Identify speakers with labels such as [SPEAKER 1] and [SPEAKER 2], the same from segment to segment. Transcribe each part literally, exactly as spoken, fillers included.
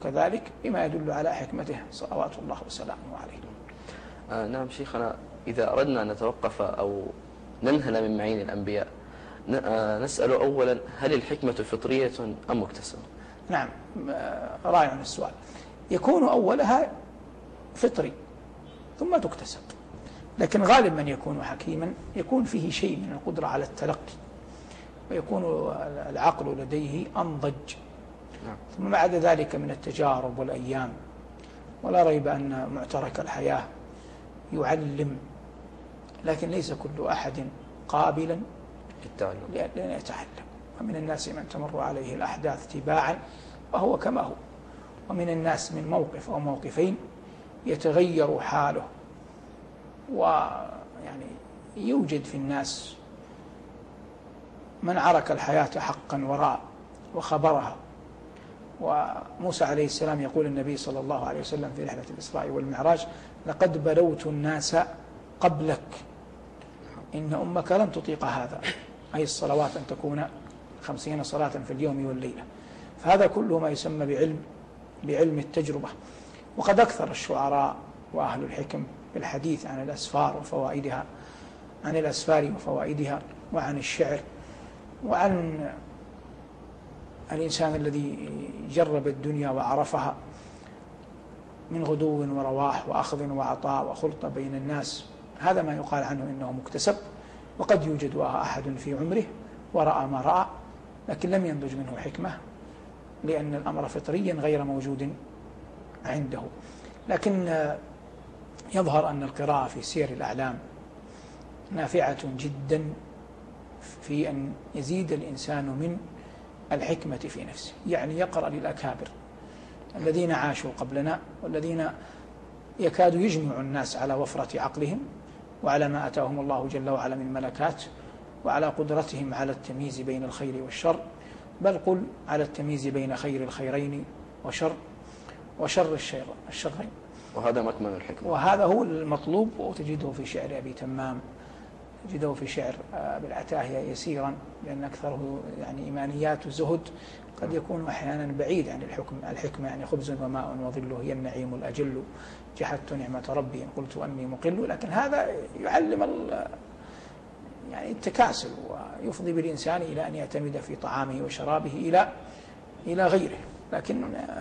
[SPEAKER 1] كذلك بما يدل على حكمته صلوات الله وسلامه عليه.
[SPEAKER 2] آه نعم شيخنا، إذا أردنا أن نتوقف أو ننهل من معين الأنبياء نسأل أولا: هل الحكمة فطرية أم مكتسبة؟
[SPEAKER 1] نعم، رائع السؤال. يكون أولها فطري ثم تكتسب، لكن غالب من يكون حكيما يكون فيه شيء من القدرة على التلقي، ويكون العقل لديه أنضج. نعم. ثم بعد ذلك من التجارب والأيام، ولا ريب أن معترك الحياة يعلم، لكن ليس كل أحد قابلا لأن يتعلم. ومن الناس من تمر عليه الأحداث تباعا وهو كما هو، ومن الناس من موقف أو موقفين يتغير حاله. ويعني يوجد في الناس من عرك الحياة حقا ورأى وخبرها. وموسى عليه السلام يقول النبي صلى الله عليه وسلم في رحلة الإسراء والمعراج: لقد بلوت الناس قبلك إن أمك لن تطيق هذا، أي الصلوات أن تكون خمسين صلاة في اليوم والليلة. فهذا كله ما يسمى بعلم بعلم التجربة. وقد أكثر الشعراء وأهل الحكم بالحديث عن الأسفار وفوائدها، عن الأسفار وفوائدها، وعن الشعر، وعن الإنسان الذي جرب الدنيا وعرفها من غدو ورواح وأخذ وعطاء وخلطة بين الناس. هذا ما يقال عنه إنه مكتسب. وقد يوجد أحد في عمره ورأى ما رأى، لكن لم ينضج منه حكمة، لأن الأمر فطريا غير موجود عنده. لكن يظهر أن القراءة في سير الأعلام نافعة جدا في أن يزيد الإنسان من الحكمة في نفسه. يعني يقرأ للأكابر الذين عاشوا قبلنا، والذين يكاد يجمع الناس على وفرة عقلهم وعلى ما أتاهم الله جل وعلا من ملكات، وعلى قدرتهم على التمييز بين الخير والشر، بل قل على التمييز بين خير الخيرين وشر وشر الشرين.
[SPEAKER 2] وهذا مكمن الحكمة،
[SPEAKER 1] وهذا هو المطلوب. وتجده في شعر أبي تمام، تجده في شعر أبي العتاهية يسيرا، لأن أكثره يعني إيمانيات وزهد، قد يكون أحيانا بعيد عن الحكم الحكمة. يعني خبز وماء وظله هي النعيم الأجل، جحدت نعمة ربي إن قلت أني مقل. لكن هذا يعلم يعني التكاسل، ويفضي بالإنسان إلى أن يعتمد في طعامه وشرابه إلى إلى غيره. لكن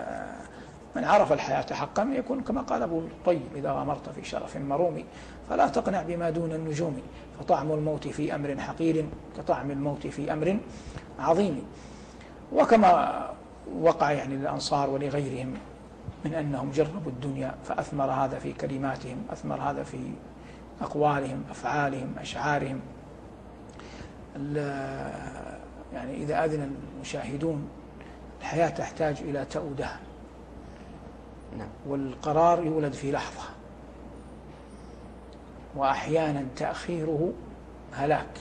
[SPEAKER 1] من عرف الحياة حقا يكون كما قال أبو الطيب: إذا غمرت في شرف مروم فلا تقنع بما دون النجوم، فطعم الموت في أمر حقير كطعم الموت في أمر عظيم. وكما وقع يعني للأنصار ولغيرهم من أنهم جربوا الدنيا فأثمر هذا في كلماتهم، أثمر هذا في أقوالهم، أفعالهم، أشعارهم. يعني إذا أذن المشاهدون، الحياة تحتاج إلى تؤدة، والقرار يولد في لحظة، وأحيانا تأخيره هلاك.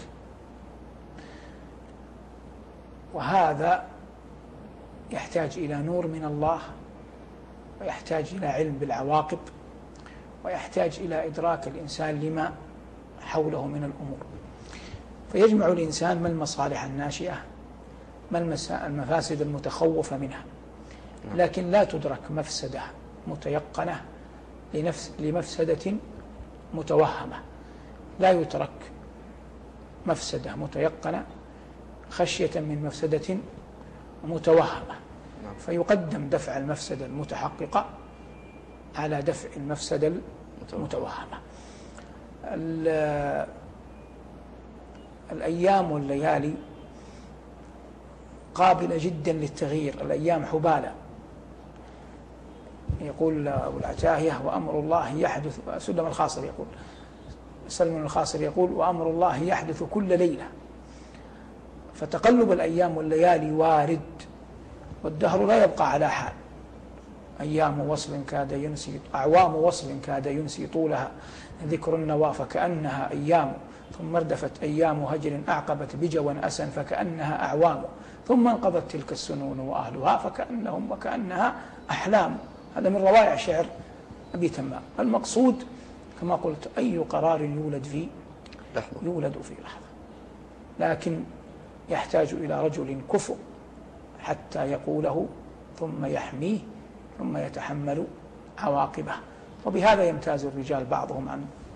[SPEAKER 1] وهذا يحتاج إلى نور من الله، ويحتاج إلى علم بالعواقب، ويحتاج إلى إدراك الإنسان لما حوله من الأمور. فيجمع الإنسان ما المصالح الناشئة، ما المفاسد المتخوفة منها، لكن لا تدرك مفسدة متيقنة لنفس لمفسدة متوهمة. لا يترك مفسدة متيقنة خشية من مفسدة متوهمة، فيقدم دفع المفسدة المتحققة على دفع المفسدة المتوهمة. الأيام والليالي قابلة جدا للتغيير. الأيام حبالة. يقول أبو العتاهية: وأمر الله يحدث. سلم الخاصر يقول سلم الخاصر يقول: وأمر الله يحدث كل ليلة، فتقلب الأيام والليالي وارد، والدهر لا يبقى على حال. أيام وصل كاد ينسي أعوام وصل كاد ينسي طولها، ذكر النوى فكأنها أيام، ثم اردفت أيام هجر أعقبت بجوى أسا فكأنها أعوام، ثم انقضت تلك السنون وأهلها فكأنهم وكأنها أحلام. هذا من روائع شعر أبي تمام. المقصود كما قلت: أي قرار يولد فيه يولد في لحظة، لكن يحتاج إلى رجل كفؤ حتى يقوله ثم يحميه ثم يتحمل عواقبه. وبهذا يمتاز الرجال بعضهم عن